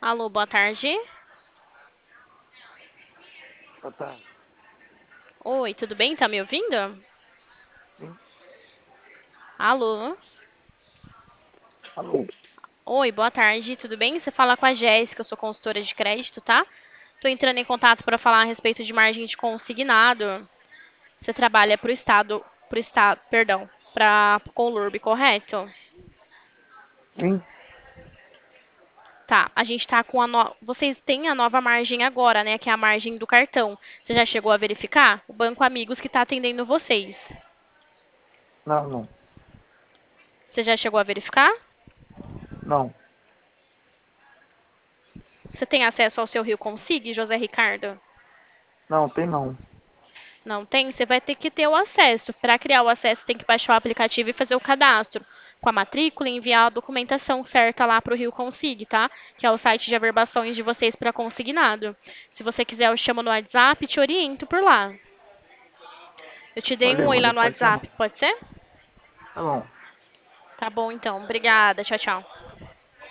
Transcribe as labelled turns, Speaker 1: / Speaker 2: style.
Speaker 1: Alô, boa tarde.
Speaker 2: Boa tarde.
Speaker 1: Oi, tudo bem? Tá me ouvindo?
Speaker 2: Sim.
Speaker 1: Alô?
Speaker 2: Alô.
Speaker 1: Oi, boa tarde, tudo bem? Você fala com a Jéssica, eu sou consultora de crédito, tá? Tô entrando em contato para falar a respeito de margem de consignado. Você trabalha para Conlurb, correto?
Speaker 2: Sim.
Speaker 1: Tá, a gente tá com vocês têm a nova margem agora, né, que é a margem do cartão. Você já chegou a verificar? O Banco Amigos que tá atendendo vocês.
Speaker 2: Não, não.
Speaker 1: Você já chegou a verificar?
Speaker 2: Não.
Speaker 1: Você tem acesso ao seu Rio Consig, José Ricardo?
Speaker 2: Não, tem não.
Speaker 1: Não tem? Você vai ter que ter o acesso. Para criar o acesso, tem que baixar o aplicativo e fazer o cadastro com a matrícula e enviar a documentação certa lá para o Rio Consig, tá? Que é o site de averbações de vocês para consignado. Se você quiser, eu chamo no WhatsApp e te oriento por lá. Eu te dei um oi lá
Speaker 2: Olha,
Speaker 1: no
Speaker 2: pode chamar.
Speaker 1: WhatsApp, pode ser?
Speaker 2: Tá bom.
Speaker 1: Tá bom, então. Obrigada. Tchau, tchau.